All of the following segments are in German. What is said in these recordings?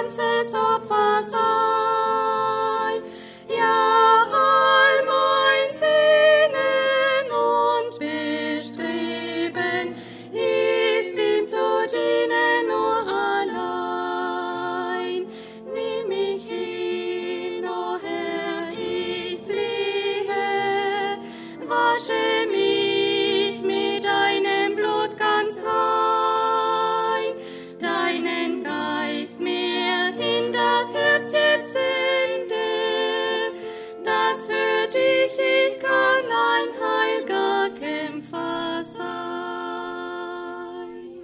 ganzes Opfer sein. Ja, all mein Sehnen und Bestreben ist ihm zu dienen nur allein. Nimm mich hin, o Herr, ich fliehe, wasche mich mit deinem Blut ganz rein, deinen Geist mir in das Herz jetzt sende, dass für dich ich kann ein heil'ger Kämpfer sein.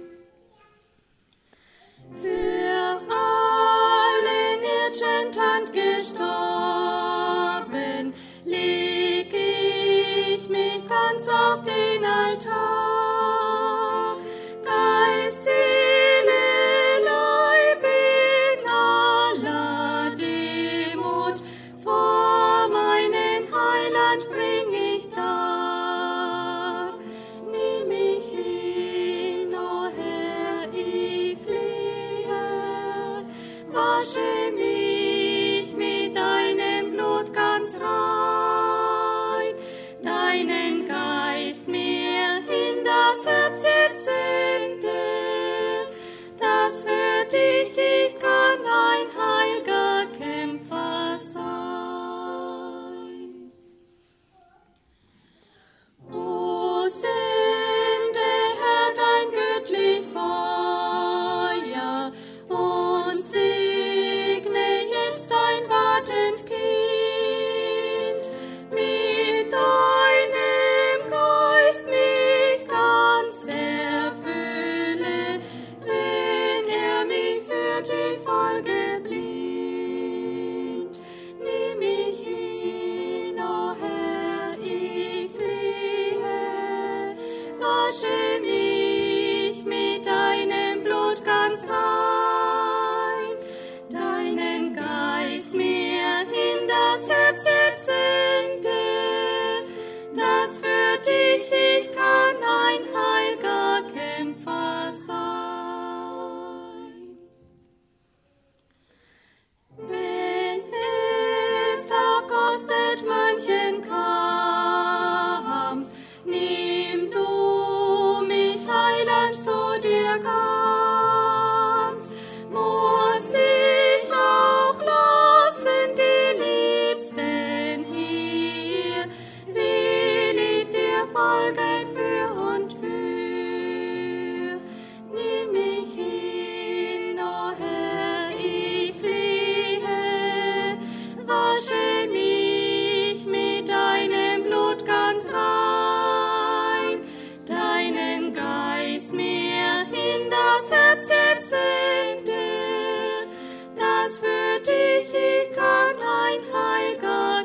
Für allen ird'schen Tand gestorben, leg ich mich ganz auf den Altar. Geist, Seele, Leib in aller Demut, vor meinen Heiland bring ich dar. Nimm mich hin, o Herr, ich fliehe, wasche mich mit deinem Blut ganz rein, deinen Geist mir in das Herz jetzt sende, dass für dich ich kann ein heil'ger Kämpfer sein. O sende, Herr, dein göttlich Feuer und segne jetzt dein wartend Kind. Mit deinem Geist mich ganz erfülle, wenn mich für die Folge blind. Nimm mich hin, o Herr, ich fliehe, wasche mich mit deinem Blut ganz rein, deinen Geist mir in das Herz jetzt sende, dass für dich ich kann ein heil'ger Kämpfer sein. Wenn es auch kostet manchen Kampf, nimm du mich, Heiland, zu dir ganz. Muss ich auch lassen die Liebsten hier, will ich dir folgen für und für. Nimm mich hin, o Herr, ich fliehe, wasche mich mit deinem Blut ganz rein, deinen Geist mir in das Herz jetzt sende, dass für dich ich kann ein heil'ger